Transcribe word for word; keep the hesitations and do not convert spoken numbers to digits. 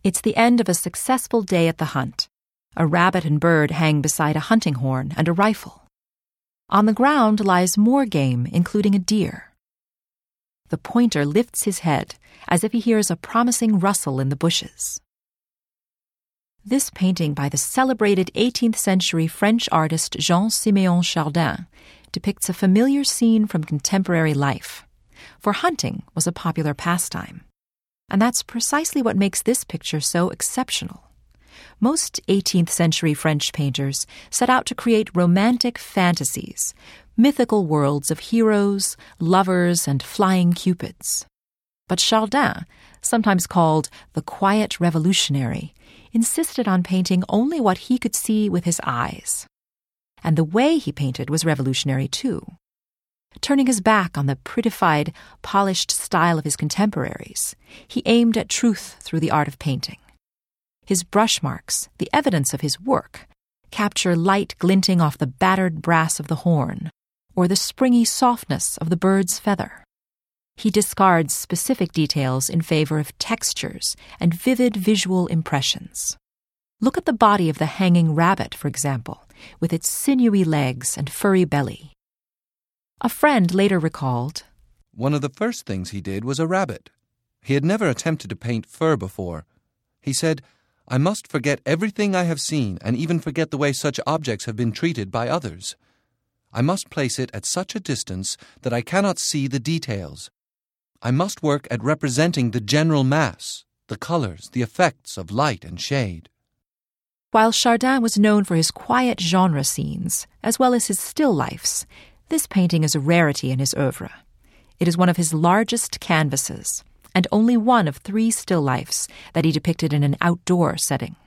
It's the end of a successful day at the hunt. A rabbit and bird hang beside a hunting horn and a rifle. On the ground lies more game, including a deer. The pointer lifts his head as if he hears a promising rustle in the bushes. This painting by the celebrated eighteenth century French artist Jean-Siméon Chardin depicts a familiar scene from contemporary life, for hunting was a popular pastime. And that's precisely what makes this picture so exceptional. Most eighteenth century French painters set out to create romantic fantasies, mythical worlds of heroes, lovers, and flying cupids. But Chardin, sometimes called the quiet revolutionary, insisted on painting only what he could see with his eyes. And the way he painted was revolutionary too. Turning his back on the prettified, polished style of his contemporaries, he aimed at truth through the art of painting. His brush marks, the evidence of his work, capture light glinting off the battered brass of the horn, or the springy softness of the bird's feather. He discards specific details in favor of textures and vivid visual impressions. Look at the body of the hanging rabbit, for example, with its sinewy legs and furry belly. A friend later recalled, "One of the first things he did was a rabbit. He had never attempted to paint fur before. He said, 'I must forget everything I have seen and even forget the way such objects have been treated by others. I must place it at such a distance that I cannot see the details. I must work at representing the general mass, the colors, the effects of light and shade.'" While Chardin was known for his quiet genre scenes, as well as his still lifes, this painting is a rarity in his oeuvre. It is one of his largest canvases, and only one of three still lifes that he depicted in an outdoor setting.